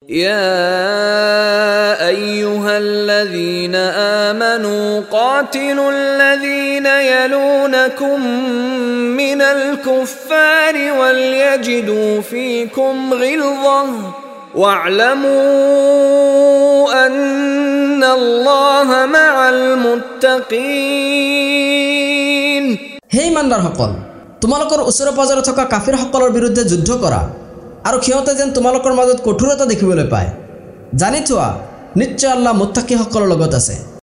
يا أيها الذين آمنوا قاتلوا الذين يلونكم من الكفار وليجدوا فيكم غلظة واعلموا أن الله مع المتقين হে ইমানদাৰ সকল তোমালোকৰ ওচৰে পাজৰে থকা কাফিৰ সকলৰ বিৰুদ্ধে যুদ্ধ কৰা আৰু সিহঁতে যেন তোমালোকৰ মাজত কঠোৰতা দেখিবলৈ পায় জানি থোৱা নিশ্চয় আল্লাহ মুত্তাকি সকলৰ লগত আছে।